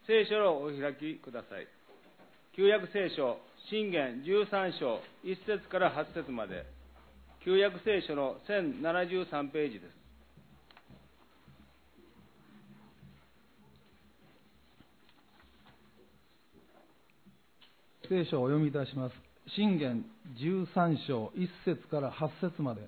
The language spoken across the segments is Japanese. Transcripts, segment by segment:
聖書をお開きください。旧約聖書、箴言13章1節から8節まで、旧約聖書の1073ページです。 聖書をお読みいたします。箴言13章1節から8節まで。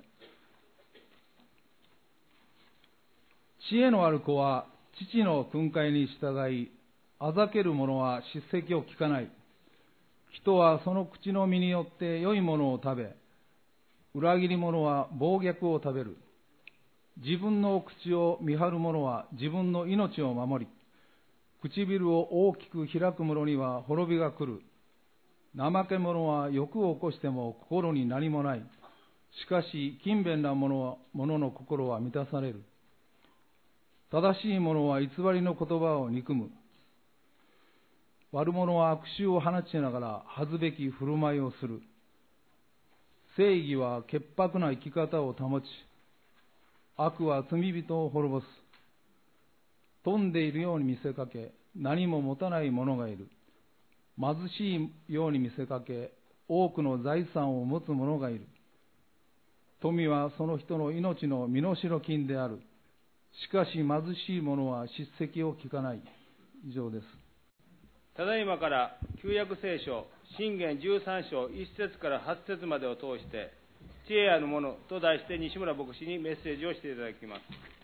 知恵のある子は父の訓戒に従い、あざける者は叱責を聞かない。人はその口の実によって良いものを食べ、裏切り者は暴虐を食べる。自分の口を見張る者は自分の命を守り、唇を大きく開く者には滅びが来る。怠け者は欲を起こしても心に何もない。しかし勤勉な者の心は満たされる。正しい者は偽りの言葉を憎む。悪者は悪臭を放ちながら恥ずべき振る舞いをする。正義は潔白な生き方を保ち、悪は罪人を滅ぼす。富んでいるように見せかけ、何も持たない者がいる。貧しいように見せかけ、多くの財産を持つ者がいる。富はその人の命の身代金である。しかし貧しい者は叱責を聞かない。以上です。 ただいまから旧約聖書、箴言13章1節から8節までを通して、知恵あるものと題して西村牧師にメッセージをしていただきます。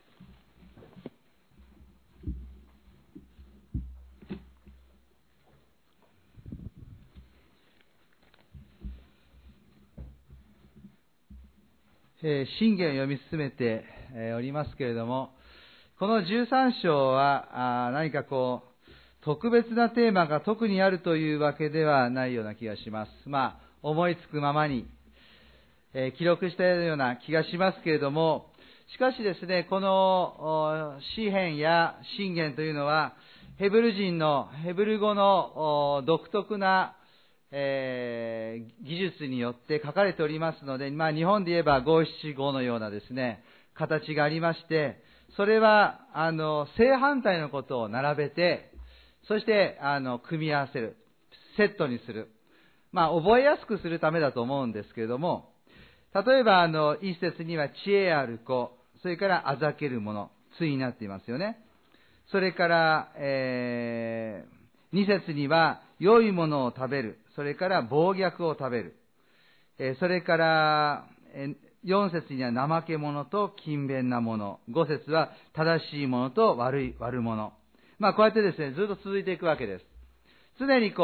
箴言を読み進めておりますけれども、この13章は何か特別なテーマが特にあるというわけではないような気がします。思いつくままに記録したような気がしますけれども、しかしですね、この詩編や箴言というのは、ヘブル語の独特な技術によって書かれておりますので、日本で言えば五七五のようなですね、形がありまして、それは正反対のことを並べて、そして組み合わせる、セットにする、覚えやすくするためだと思うんですけれども、例えば一節には知恵ある子、それからあざける者、対になっていますよね。それから二節には良いものを食べる、それから暴虐を食べる、それから4節には怠け者と勤勉な者、5節は正しい者と悪者。こうやってですね、ずっと続いていくわけです。常に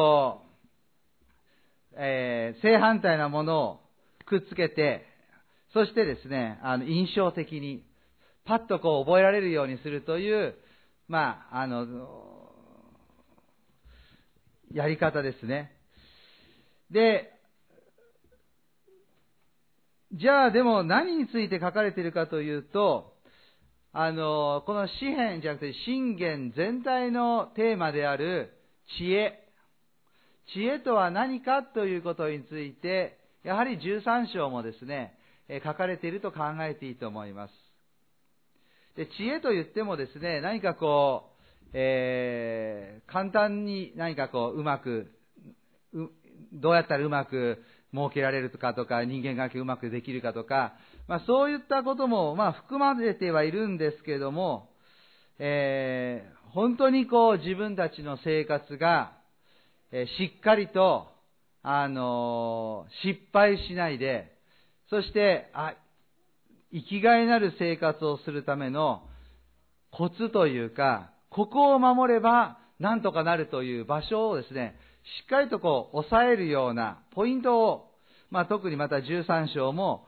正反対なものをくっつけて、そしてですね、印象的にパッと覚えられるようにするという、やり方ですね。で、じゃあでも何について書かれているかというと、この詩編じゃなくて箴言全体のテーマである知恵とは何かということについて、やはり13章もですね、書かれていると考えていいと思います。で、知恵と言ってもですね、何か簡単に何かうまく、どうやったらうまく設けられるかとか、人間関係うまくできるかとか、そういったことも含まれてはいるんですけれども、本当に自分たちの生活がしっかりと失敗しないで、そして生きがいなる生活をするためのコツというか、ここを守ればなんとかなるという場所をですね、しっかりと抑えるようなポイントを、特にまた13章も、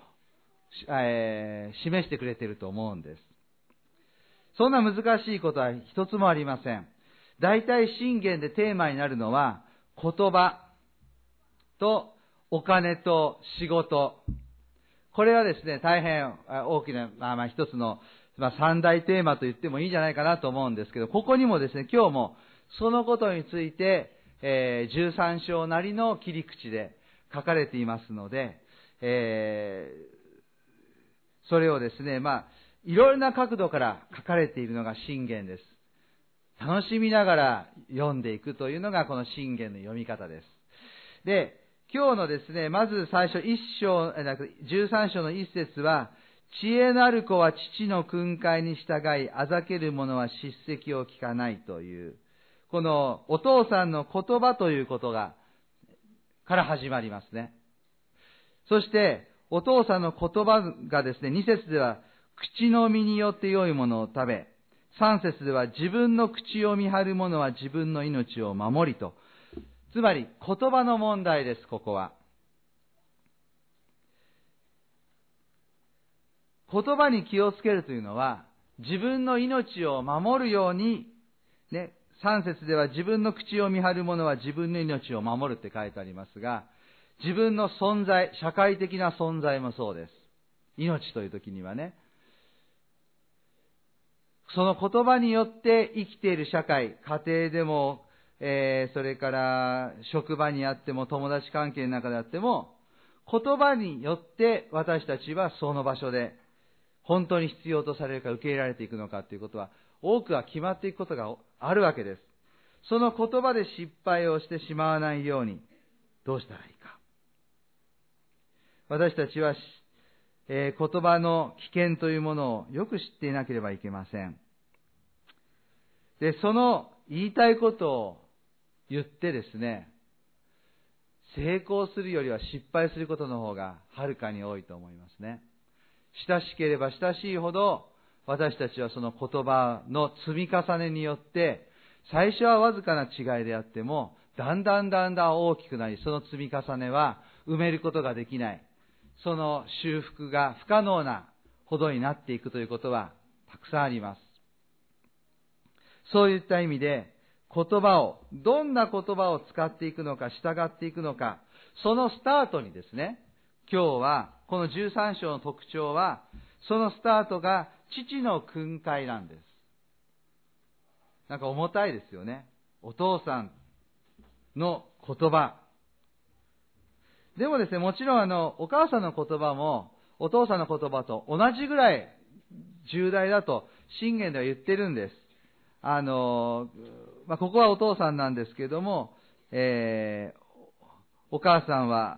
示してくれていると思うんです。そんな難しいことは一つもありません。大体箴言でテーマになるのは言葉とお金と仕事。これはですね、大変大きな、一つの、三大テーマと言ってもいいんじゃないかなと思うんですけど、ここにもですね、今日もそのことについて、13章なりの切り口で書かれていますので、それをですね、いろいろな角度から書かれているのが箴言です。楽しみながら読んでいくというのがこの箴言の読み方です。で、今日のですね、まず最初13章の1節は、知恵のある子は父の訓戒に従い、あざける者は叱責を聞かないという、このお父さんの言葉ということから始まりますね。そして、お父さんの言葉がですね、2節では、口の身によって良いものを食べ、3節では、自分の口を見張る者は自分の命を守りと。つまり、言葉の問題です、ここは。言葉に気をつけるというのは、自分の命を守るように、ね、3節では自分の口を見張る者は自分の命を守るって書いてありますが、自分の存在、社会的な存在もそうです。命という時にはね。その言葉によって生きている社会、家庭でも、それから職場にあっても友達関係の中であっても、言葉によって私たちはその場所で本当に必要とされるか受け入れられていくのかということは、多くは決まっていくことがあるわけです。その言葉で失敗をしてしまわないように、どうしたらいいか。私たちは、言葉の危険というものをよく知っていなければいけません。で、その言いたいことを言ってですね、成功するよりは失敗することの方がはるかに多いと思いますね。親しければ親しいほど、私たちはその言葉の積み重ねによって、最初はわずかな違いであっても、だんだん大きくなり、その積み重ねは埋めることができない。その修復が不可能なほどになっていくということはたくさんあります。そういった意味で、どんな言葉を使っていくのか、従っていくのか、そのスタートにですね、今日は、この13章の特徴は、そのスタートが父の訓戒なんです。なんか重たいですよね。お父さんの言葉。でもですね、もちろんお母さんの言葉も、お父さんの言葉と同じぐらい重大だと、箴言では言ってるんです。ここはお父さんなんですけども、お母さんは、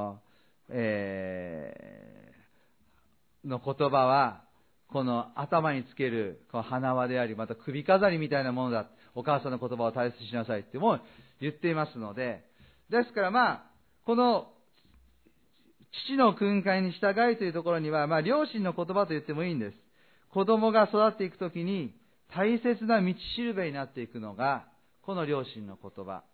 の言葉は、この頭につけるこの花輪であり、また首飾りみたいなものだ。お母さんの言葉を大切にしなさいっても言っていますので、ですからこの父の訓戒に従いというところには、両親の言葉と言ってもいいんです。子供が育っていくときに大切な道しるべになっていくのが、この両親の言葉。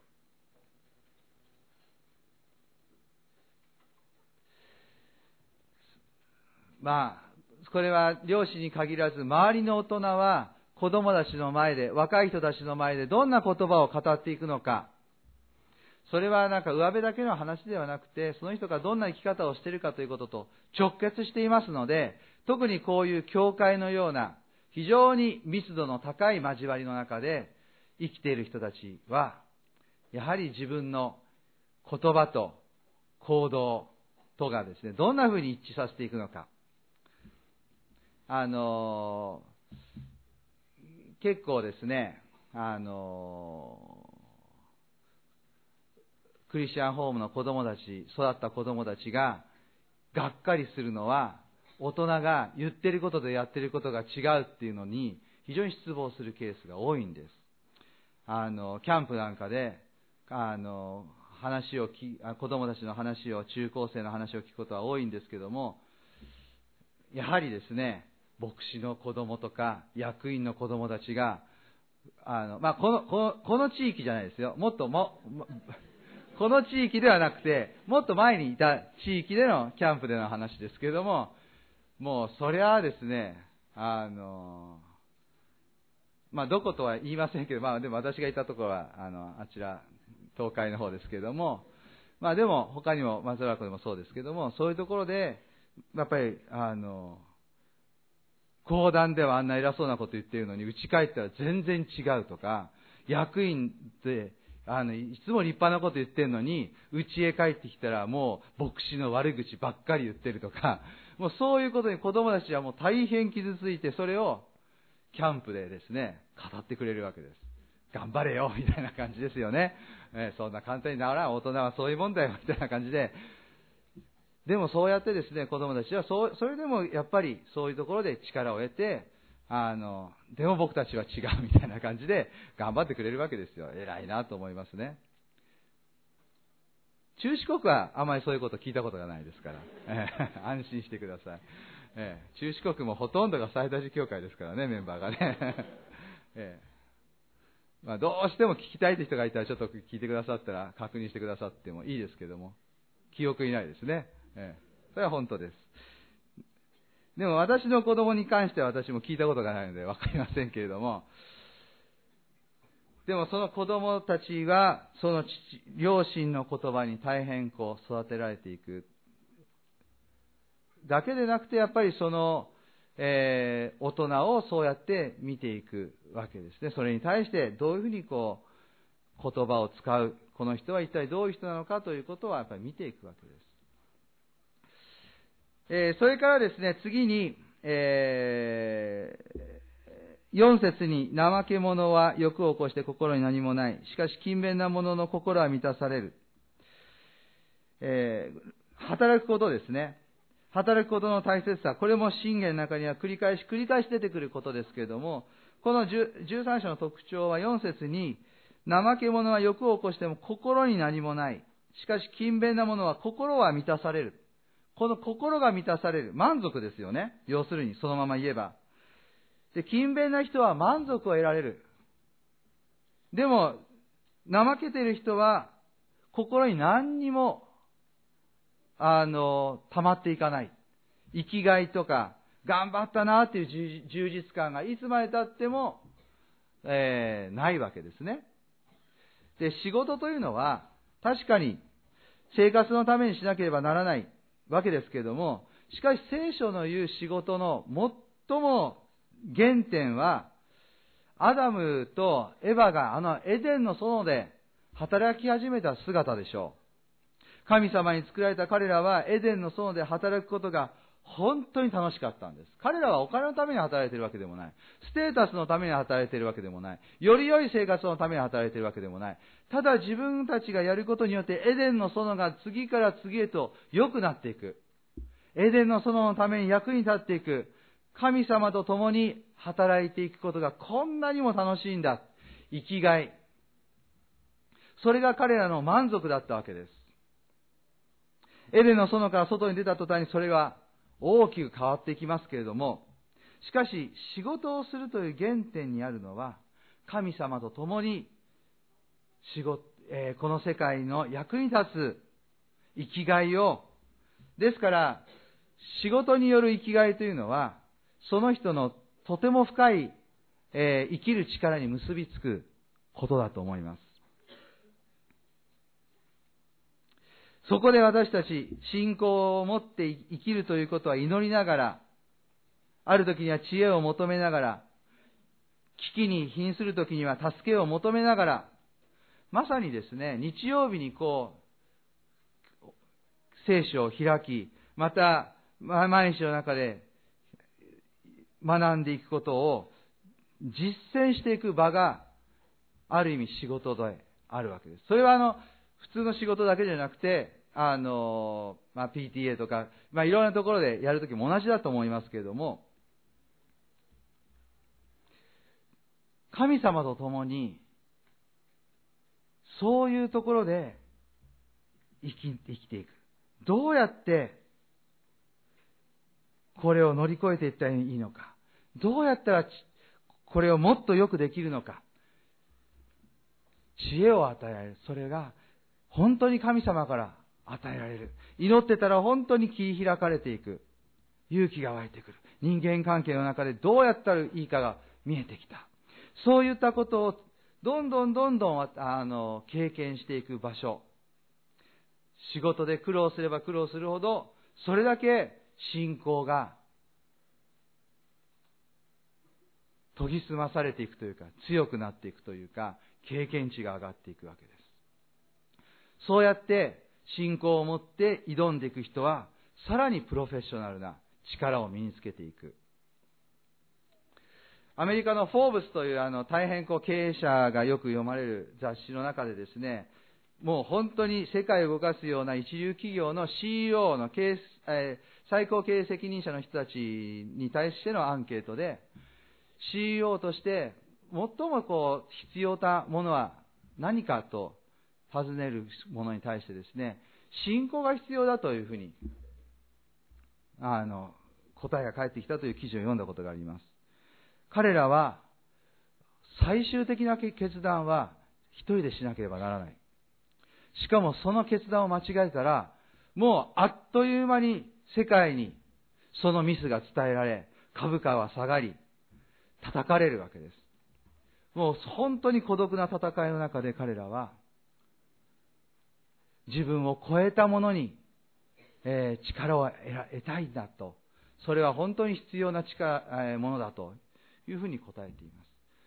これは両親に限らず、周りの大人は子供たちの前で、若い人たちの前でどんな言葉を語っていくのか。それは上辺だけの話ではなくて、その人がどんな生き方をしているかということと直結していますので、特にこういう教会のような非常に密度の高い交わりの中で生きている人たちは、やはり自分の言葉と行動とがですね、どんなふうに一致させていくのか。結構ですね、クリスチャンホームの子供たち、育った子供たちががっかりするのは、大人が言ってることとやってることが違うっていうのに非常に失望するケースが多いんです。キャンプなんかで子供たちの話を、中高生の話を聞くことは多いんですけども、やはりですね、牧師の子供とか役員の子供たちがこの地域じゃないですよ。この地域ではなくて、もっと前にいた地域でのキャンプでの話ですけれども、もうそれはですね、どことは言いませんけど、でも私がいたところはあちら東海の方ですけれども、でも他にも松原湖でもそうですけども、そういうところでやっぱり講談ではあんな偉そうなこと言ってるのに、家帰ったら全然違うとか、役員でいつも立派なこと言ってるのに、家へ帰ってきたらもう牧師の悪口ばっかり言ってるとか、もうそういうことに子供たちはもう大変傷ついて、それをキャンプでですね、語ってくれるわけです。 頑張れよみたいな感じですよね。そんな簡単に治らん、大人はそういうもんだよみたいな感じで、でもそうやってですね、子供たちはそれでもやっぱりそういうところで力を得て、でも僕たちは違うみたいな感じで頑張ってくれるわけですよ。偉いなと思いますね。中四国はあまりそういうこと聞いたことがないですから、安心してください。中四国もほとんどが最大寺教会ですからね、メンバーがね。どうしても聞きたいという人がいたらちょっと聞いてくださったら確認してくださってもいいですけども、記憶にないですね。それは本当です。でも私の子供に関しては私も聞いたことがないので分かりませんけれども、でもその子供たちがその両親の言葉に大変育てられていくだけでなくて、やっぱりその、大人をそうやって見ていくわけですね。それに対してどういうふうに言葉を使う、この人は一体どういう人なのかということはやっぱり見ていくわけです。それからですね、次に、4節に、怠け者は欲を起こして心に何もない。しかし勤勉な者の心は満たされる。働くことですね。働くことの大切さ。これも箴言の中には繰り返し出てくることですけれども、この13章の特徴は4節に、怠け者は欲を起こしても心に何もない。しかし勤勉な者は心は満たされる。この心が満たされる。満足ですよね。要するに、そのまま言えば。で、勤勉な人は満足を得られる。でも、怠けている人は、心に何にも、溜まっていかない。生きがいとか、頑張ったなっていう充実感がいつまで経っても、ないわけですね。で、仕事というのは、確かに、生活のためにしなければならないわけですけれども、しかし聖書の言う仕事の最も原点は、アダムとエヴァがエデンの園で働き始めた姿でしょう。神様に作られた彼らはエデンの園で働くことが本当に楽しかったんです。彼らはお金のために働いているわけでもない。ステータスのために働いているわけでもない。より良い生活のために働いているわけでもない。ただ自分たちがやることによってエデンの園が次から次へと良くなっていく。エデンの園のために役に立っていく。神様と共に働いていくことがこんなにも楽しいんだ。生きがい。それが彼らの満足だったわけです。エデンの園から外に出た途端にそれが大きく変わっていきますけれども、しかし仕事をするという原点にあるのは、神様と共にこの世界の役に立つ生きがいを、ですから仕事による生きがいというのは、その人のとても深い、生きる力に結びつくことだと思います。そこで私たち、信仰を持って生きるということは祈りながら、ある時には知恵を求めながら、危機に瀕する時には助けを求めながら、まさにですね、日曜日に聖書を開き、また毎日の中で学んでいくことを実践していく場がある意味仕事であるわけです。それは普通の仕事だけじゃなくて、PTA とか、いろんなところでやるときも同じだと思いますけれども、神様と共にそういうところで生きていく。どうやってこれを乗り越えていったらいいのか。どうやったらこれをもっとよくできるのか。知恵を与えられる。それが本当に神様から与えられる。祈ってたら本当に切り開かれていく。勇気が湧いてくる。人間関係の中でどうやったらいいかが見えてきた。そういったことをどんどん経験していく場所。仕事で苦労すれば苦労するほど、それだけ信仰が研ぎ澄まされていくというか、強くなっていくというか、経験値が上がっていくわけです。そうやって信仰を持って挑んでいく人は、さらにプロフェッショナルな力を身につけていく。 アメリカのフォーブスという大変経営者がよく読まれる雑誌の中でですね、もう本当に世界を動かすような一流企業の CEO の最高経営責任者の人たちに対してのアンケートで、CEO として最も必要なものは何かと尋ねるものに対してですね、信仰が必要だというふうに答えが返ってきたという記事を読んだことがあります。彼らは最終的な決断は一人でしなければならない。しかもその決断を間違えたら、もうあっという間に世界にそのミスが伝えられ、株価は下がり、叩かれるわけです。もう本当に孤独な戦いの中で彼らは、自分を超えたものに、力を得たいんだと。それは本当に必要なものだというふうに答えています。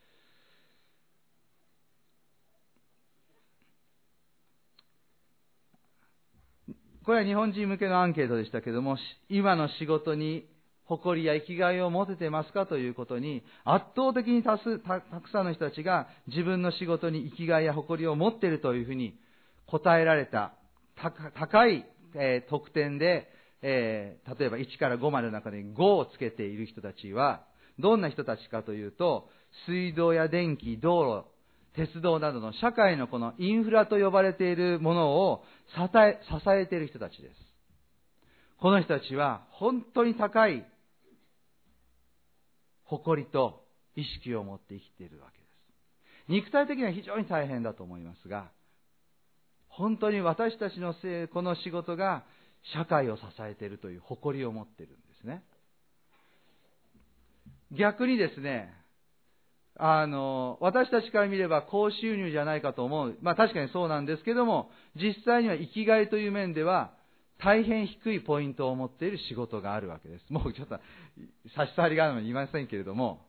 これは日本人向けのアンケートでしたけども、今の仕事に誇りや生きがいを持ててますかということに、圧倒的にたくさんの人たちが自分の仕事に生きがいや誇りを持っているというふうに答えられた高い得点で、例えば1から5までの中で5をつけている人たちはどんな人たちかというと、水道や電気、道路、鉄道などの社会のこのインフラと呼ばれているものを支えている人たちです。この人たちは本当に高い誇りと意識を持って生きているわけです。肉体的には非常に大変だと思いますが、本当に私たちのこの仕事が社会を支えているという誇りを持っているんですね。逆にですね、私たちから見れば高収入じゃないかと思う。確かにそうなんですけども、実際には生きがいという面では大変低いポイントを持っている仕事があるわけです。もうちょっと差し障りがあるのに言いませんけれども、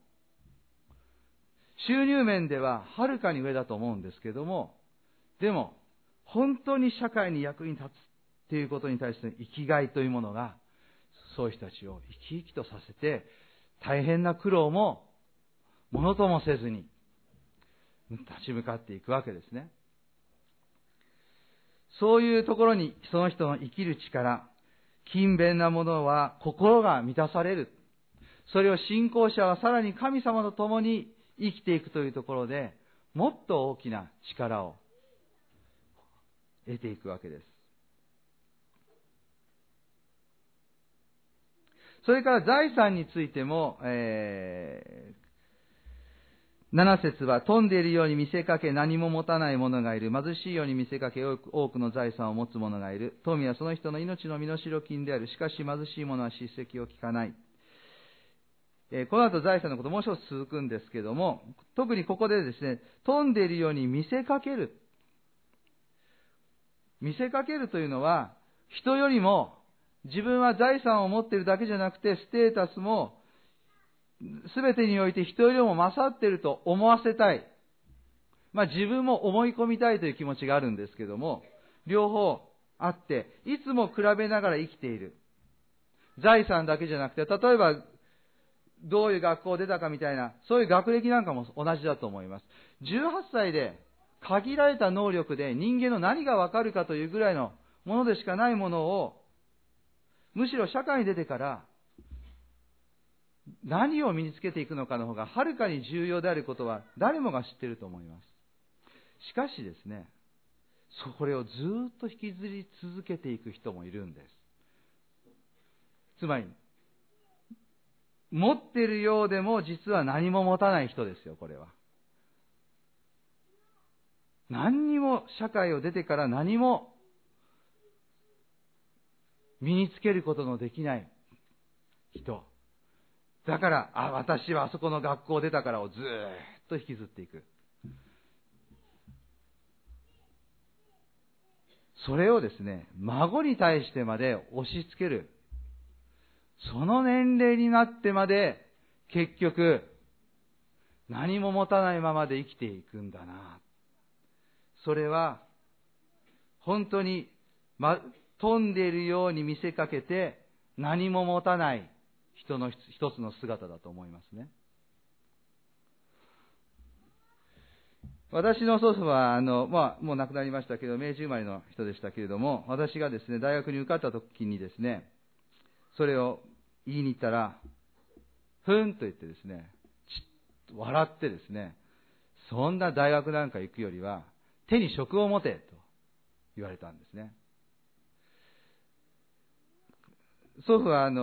収入面でははるかに上だと思うんですけども、でも本当に社会に役に立つということに対しての生きがいというものが、そういう人たちを生き生きとさせて、大変な苦労もものともせずに立ち向かっていくわけですね。そういうところにその人の生きる力、勤勉なものは心が満たされる。それを信仰者はさらに神様と共に生きていくというところで、もっと大きな力を得ていくわけです。それから財産についても、7節は、富んでいるように見せかけ何も持たない者がいる。貧しいように見せかけ多くの財産を持つ者がいる。富はその人の命の身代金である。しかし貧しい者は叱責を聞かない。この後財産のこともう一つ続くんですけども、特にここでですね、富んでいるように見せかける。見せかけるというのは、人よりも自分は財産を持っているだけじゃなくて、ステータスもすべてにおいて人よりも勝っていると思わせたい。自分も思い込みたいという気持ちがあるんですけども、両方あって、いつも比べながら生きている。財産だけじゃなくて、例えば、どういう学校を出たかみたいな、そういう学歴なんかも同じだと思います。18歳で限られた能力で人間の何がわかるかというぐらいのものでしかないものを、むしろ社会に出てから何を身につけていくのかの方がはるかに重要であることは誰もが知っていると思います。しかしですね、これをずっと引きずり続けていく人もいるんです。つまり、持っているようでも実は何も持たない人ですよ、これは。何にも社会を出てから何も身につけることのできない人。だから、私はあそこの学校出たからをずーっと引きずっていく。それをですね、孫に対してまで押し付ける。その年齢になってまで結局何も持たないままで生きていくんだな。それは本当に飛んでいるように見せかけて何も持たない人の一つの姿だと思いますね。 私の祖父は、もう亡くなりましたけど、明治生まれの人でしたけれども、私がですね、大学に受かった時にですね、それを言いに行ったら、ふんと言ってですね、ちっと笑ってですね、そんな大学なんか行くよりは、手に職を持て、と言われたんですね。祖父は、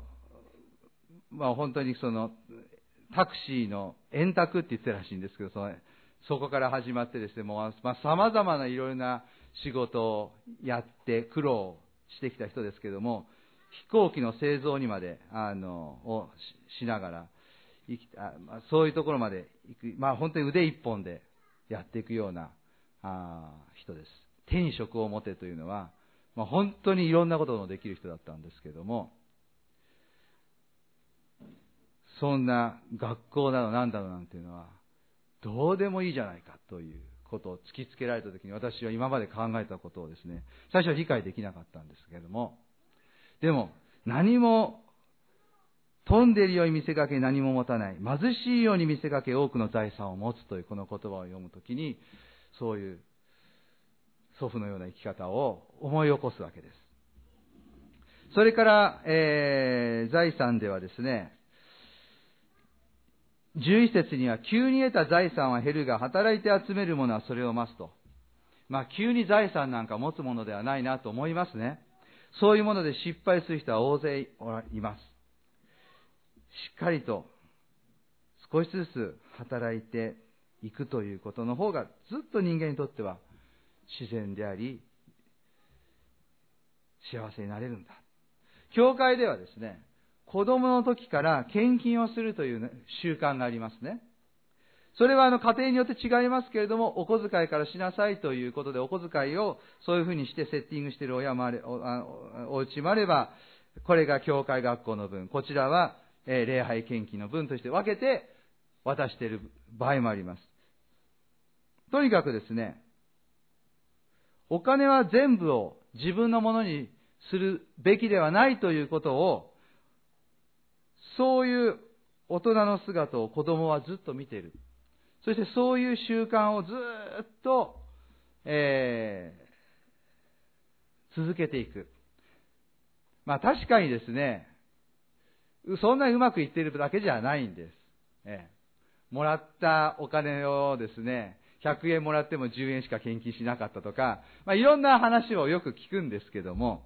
本当にタクシーの円卓って言ってたらしいんですけど、そこから始まってですね、もう、様々ないろいろな仕事をやって苦労してきた人ですけども、飛行機の製造にまで、をしながら、そういうところまで行く、本当に腕一本でやっていくような、人です。手に職を持てというのは、本当にいろんなことのできる人だったんですけども、そんな学校だのなんだのなんていうのは、どうでもいいじゃないかということを突きつけられたときに、私は今まで考えたことをですね、最初は理解できなかったんですけれども、でも何も飛んでいるように見せかけ何も持たない、貧しいように見せかけ多くの財産を持つというこの言葉を読むときに、そういう祖父のような生き方を思い起こすわけです。それから、財産ではですね、11節には、急に得た財産は減るが、働いて集めるものはそれを増すと。急に財産なんか持つものではないなと思いますね。そういうもので失敗する人は大勢います。しっかりと、少しずつ働いていくということの方が、ずっと人間にとっては自然であり、幸せになれるんだ。教会ではですね、子供の時から献金をするという、習慣がありますね。それは家庭によって違いますけれども、お小遣いからしなさいということで、お小遣いをそういうふうにしてセッティングしている親もお家もあれば、これが教会学校の分、こちらは礼拝献金の分として分けて渡している場合もあります。とにかくですね、お金は全部を自分のものにするべきではないということを、そういう大人の姿を子供はずっと見ている。そしてそういう習慣をずっと、続けていく。確かにですね、そんなにうまくいっているだけじゃないんです。もらったお金をですね、100円もらっても10円しか献金しなかったとか、いろんな話をよく聞くんですけども、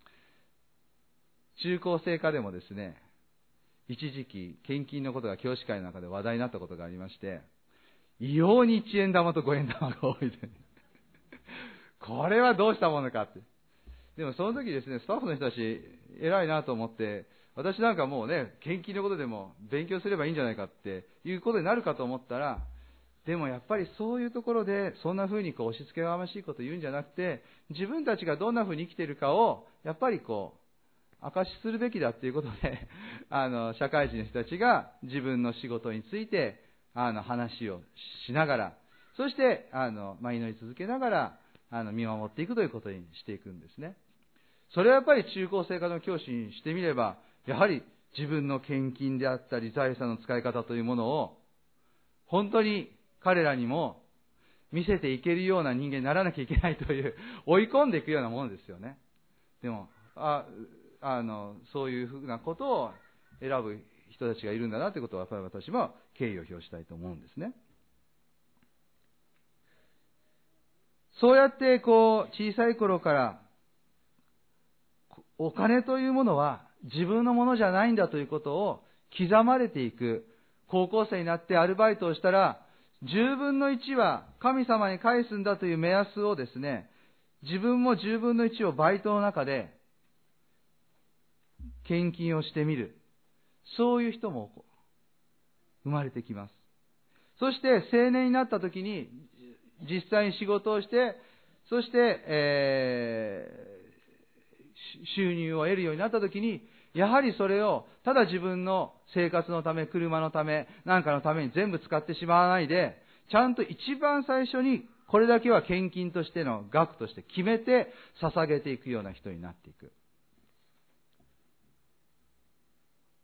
中高生科でもですね、一時期献金のことが教師会の中で話題になったことがありまして、異様に1円玉と5円玉が多いでこれはどうしたものかって。でもその時ですね、スタッフの人たち偉いなと思って、私なんかもうね、献金のことでも勉強すればいいんじゃないかっていうことになるかと思ったら、でもやっぱりそういうところでそんな風に押し付けがましいことを言うんじゃなくて、自分たちがどんな風に生きているかをやっぱり証しするべきだということで社会人の人たちが自分の仕事について話をしながら、そして祈り続けながら見守っていくということにしていくんですね。それはやっぱり中高生科の教師にしてみれば、やはり自分の献金であったり財産の使い方というものを本当に彼らにも見せていけるような人間にならなきゃいけないという追い込んでいくようなものですよね。でもそういうふうなことを選ぶ人たちがいるんだなということは、やっぱり私も敬意を表したいと思うんですね。そうやって小さい頃からお金というものは自分のものじゃないんだということを刻まれていく。高校生になってアルバイトをしたら、10分の1は神様に返すんだという目安をですね、自分も10分の1をバイトの中で献金をしてみる。そういう人も生まれてきます。そして青年になった時に実際に仕事をして、そして、収入を得るようになった時に、やはりそれをただ自分の生活のため、車のため、なんかのために全部使ってしまわないで、ちゃんと一番最初にこれだけは献金としての額として決めて捧げていくような人になっていく。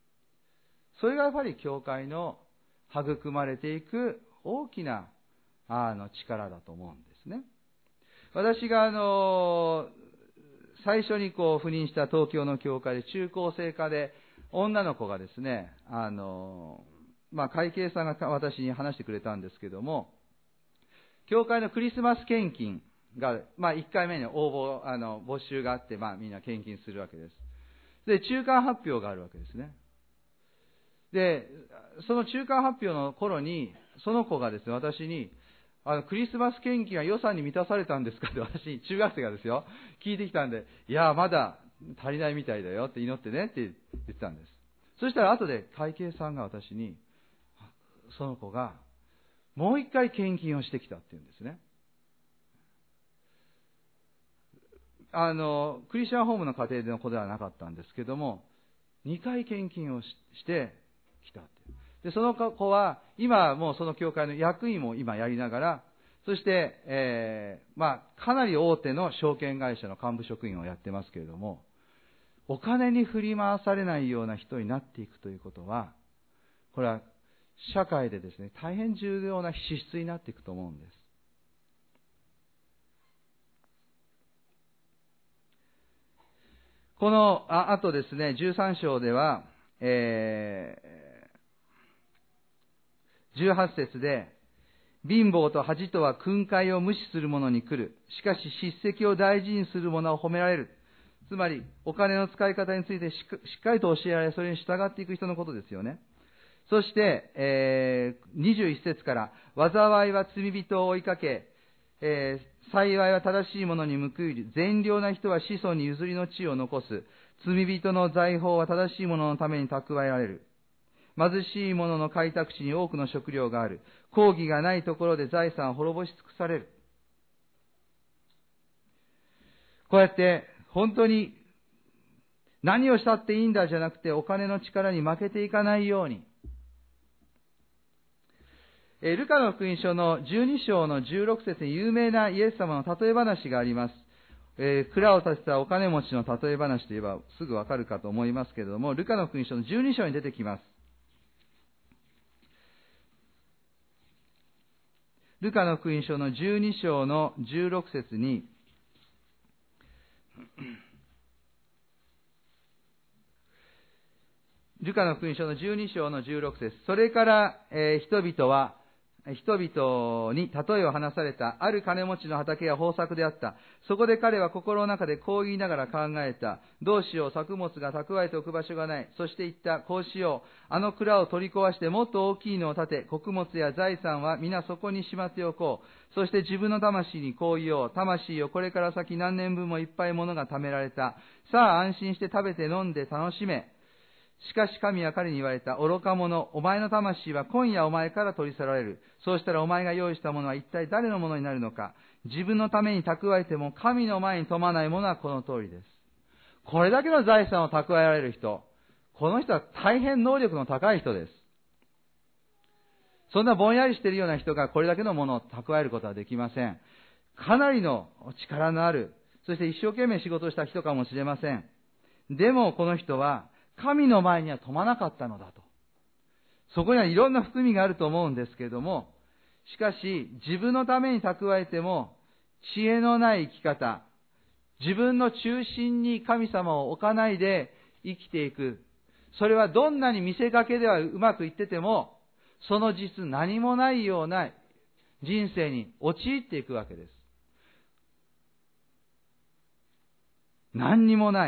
それがやっぱり教会の育まれていく大きな力だと思うんですね。私が最初に赴任した東京の教会で中高生科で女の子がですね、会計さんが私に話してくれたんですけども、教会のクリスマス献金が、1回目に募集があって、みんな献金するわけです。で、中間発表があるわけですね。で、その中間発表の頃に、その子がですね、私に、クリスマス献金は予算に満たされたんですかって私に、中学生がですよ、聞いてきたんで、いや、まだ足りないみたいだよって祈ってねって言ってたんです。そしたら後で会計さんが私に、その子が、もう一回献金をしてきたって言うんですね。クリスチャンホームの家庭での子ではなかったんですけども、2回献金をしてきたって。で、その子は、今もうその教会の役員も今やりながら、そして、かなり大手の証券会社の幹部職員をやってますけれども、お金に振り回されないような人になっていくということは、これは社会でですね、大変重要な資質になっていくと思うんです。この、あとですね、13章では、18節で、貧乏と恥とは訓戒を無視する者に来る。しかし叱責を大事にする者は褒められる。つまり、お金の使い方についてしっかりと教えられ、それに従っていく人のことですよね。そして、21節から、災いは罪人を追いかけ、幸いは正しい者に報いる。善良な人は子孫に譲りの地を残す。罪人の財宝は正しい者のために蓄えられる。貧しい者の開拓地に多くの食料がある。公義がないところで財産を滅ぼし尽くされる。こうやって本当に何をしたっていいんだじゃなくて、お金の力に負けていかないように。ルカの福音書の12章の16節に有名なイエス様の例え話があります。蔵を建てたお金持ちの例え話といえばすぐわかるかと思いますけれども、ルカの福音書の12章に出てきます。ルカの福音書の12章の16節に、ルカの福音書の12章の16節、それから、人々に例えを話された。ある金持ちの畑が豊作であった。そこで彼は心の中でこう言いながら考えた。どうしよう、作物が蓄えておく場所がない。そして言った。こうしよう。あの蔵を取り壊してもっと大きいのを建て、穀物や財産は皆そこにしまっておこう。そして自分の魂にこう言おう。魂よ、これから先何年分もいっぱいものが貯められた。さあ安心して食べて飲んで楽しめ。しかし神は彼に言われた。愚か者、お前の魂は今夜お前から取り去られる。そうしたらお前が用意したものは一体誰のものになるのか。自分のために蓄えても神の前に富まないものはこの通りです。これだけの財産を蓄えられる人、この人は大変能力の高い人です。そんなぼんやりしているような人がこれだけのものを蓄えることはできません。かなりの力のある、そして一生懸命仕事をした人かもしれません。でもこの人は神の前には富まなかったのだと。そこにはいろんな含みがあると思うんですけれども、しかし自分のために蓄えても知恵のない生き方、自分の中心に神様を置かないで生きていく。それはどんなに見せかけではうまくいってても、その実何もないような人生に陥っていくわけです。何にもない。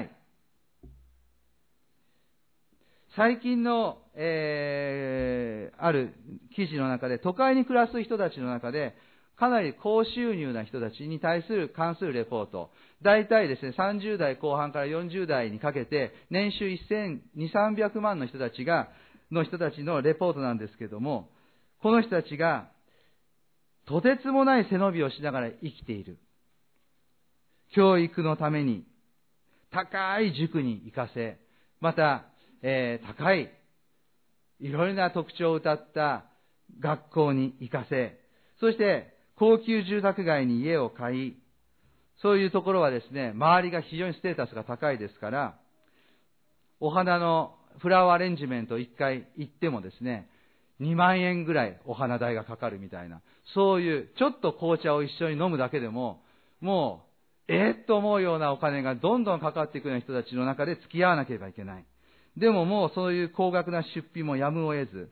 最近の、ある記事の中で、都会に暮らす人たちの中で、かなり高収入な人たちに関するレポート。大体ですね、30代後半から40代にかけて、年収1200、300万の人たちのレポートなんですけども、この人たちが、とてつもない背伸びをしながら生きている。教育のために、高い塾に行かせ、また、高い、いろいろな特徴を謳った学校に行かせ、そして高級住宅街に家を買い、そういうところはですね、周りが非常にステータスが高いですから、お花のフラワーアレンジメント一回行ってもですね、 2万円ぐらいお花代がかかるみたいな、そういうちょっと紅茶を一緒に飲むだけでももうと思うようなお金がどんどんかかっていくような人たちの中で付き合わなければいけない。でももうそういう高額な出費もやむを得ず、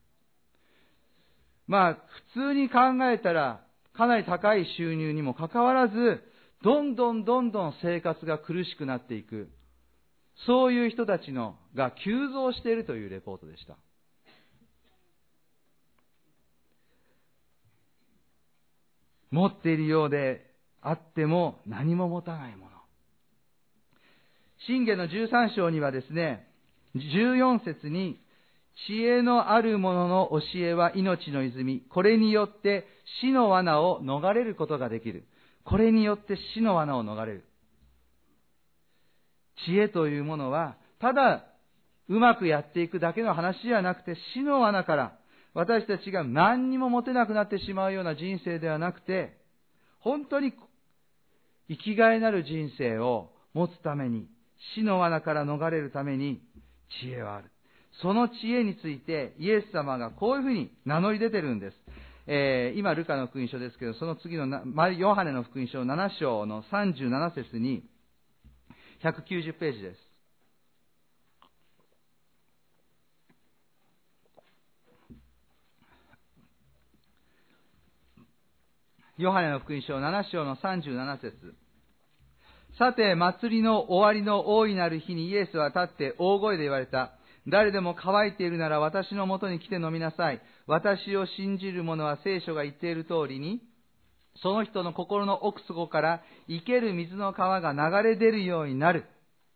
普通に考えたらかなり高い収入にもかかわらず、どんどん生活が苦しくなっていく、そういう人たちが急増しているというレポートでした。持っているようであっても何も持たないもの。箴言の13章にはですね、14節に、知恵のある者の教えは命の泉。これによって死の罠を逃れることができる。これによって死の罠を逃れる。知恵というものは、ただうまくやっていくだけの話ではなくて、死の罠から私たちが何にも持てなくなってしまうような人生ではなくて、本当に生きがいなる人生を持つために、死の罠から逃れるために知恵はある。その知恵についてイエス様がこういうふうに名乗り出てるんです。今ルカの福音書ですけど、その次のヨハネの福音書7章の37節に190ページです。ヨハネの福音書7章の37節。さて、祭りの終わりの大いなる日にイエスは立って大声で言われた。誰でも乾いているなら私のもとに来て飲みなさい。私を信じる者は聖書が言っている通りに、その人の心の奥底から生ける水の川が流れ出るようになる。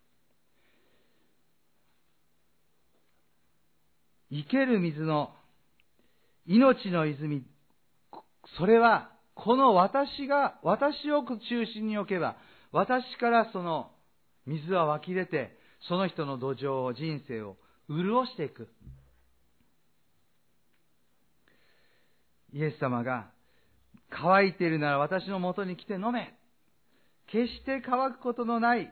生ける水の命の泉。それは、この私を中心に置けば、私からその水は湧き出て、その人の土壌を、人生を潤していく。イエス様が、乾いているなら私のもとに来て飲め。決して乾くことのない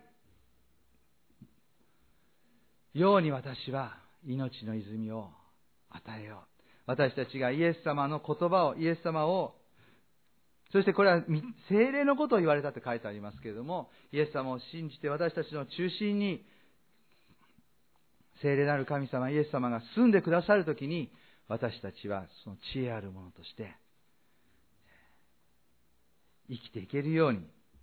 ように私は命の泉を与えよう。私たちがイエス様の言葉を、イエス様を、そしてこれは聖霊のことを言われたって書いてありますけれども、イエス様を信じて私たちの中心に聖霊なる神様、イエス様が住んでくださるときに、私たちはその知恵あるものとして生きていけるように、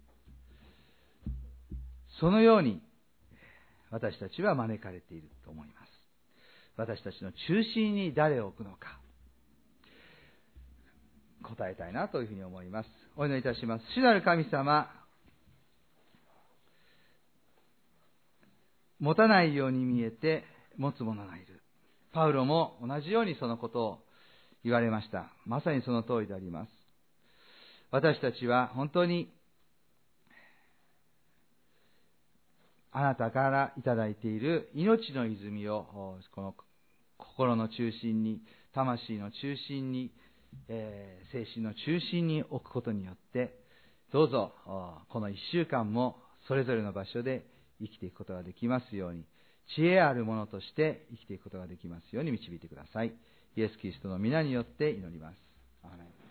そのように私たちは招かれていると思います。私たちの中心に誰を置くのか、答えたいなというふうに思います。お祈りいたします。主なる神様、持たないように見えて持つ者がいる。パウロも同じようにそのことを言われました。まさにその通りであります。私たちは本当にあなたからいただいている命の泉をこの心の中心に、魂の中心に、精神の中心に置くことによって、どうぞこの1週間もそれぞれの場所で生きていくことができますように、知恵あるものとして生きていくことができますように導いてください。イエス・キリストの皆によって祈ります。アーメン。